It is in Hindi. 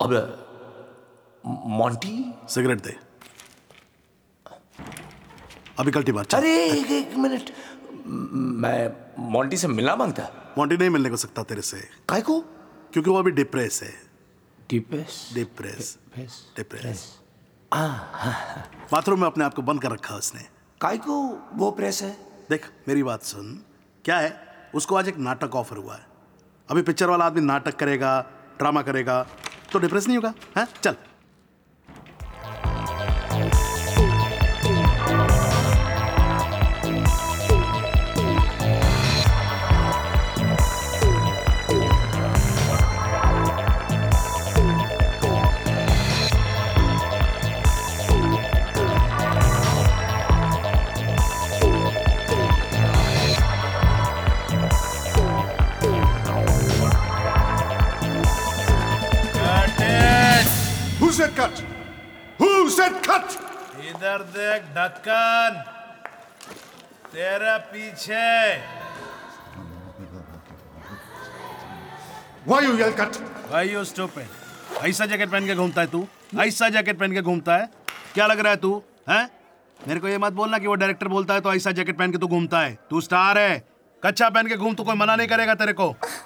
अब मोंटी सिगरेट दे। अभी कल्टी मार चल। अरे एक मिनट, मैं मोंटी से मिलना मांगता। मोंटी नहीं मिलने को सकता तेरे से। काय को? क्योंकि वो अभी डिप्रेस है। डिप्रेस। बाथरूम में अपने आप को बंद कर रखा उसने। काय को वो प्रेस है? देख मेरी बात सुन, क्या है, उसको आज एक नाटक ऑफर हुआ है। अभी पिक्चर वाला आदमी नाटक करेगा, ड्रामा करेगा, तो डिप्रेस नहीं होगा? हैं? चल। Who said cut? Who said cut? इधर देख ढक्कन, तेरा पीछे। Why you yell cut? Why you stupid? ऐसा जैकेट पहन के घूमता है तू? ऐसा जैकेट पहन के घूमता है? क्या लग रहा है तू? हैं? मेरे को ये मत बोलना कि वो डायरेक्टर बोलता है तो ऐसा जैकेट पहन के तू घूमता है। तू स्टार है, कच्चा पहन के घूम, तो कोई मना नहीं करेगा तेरे को।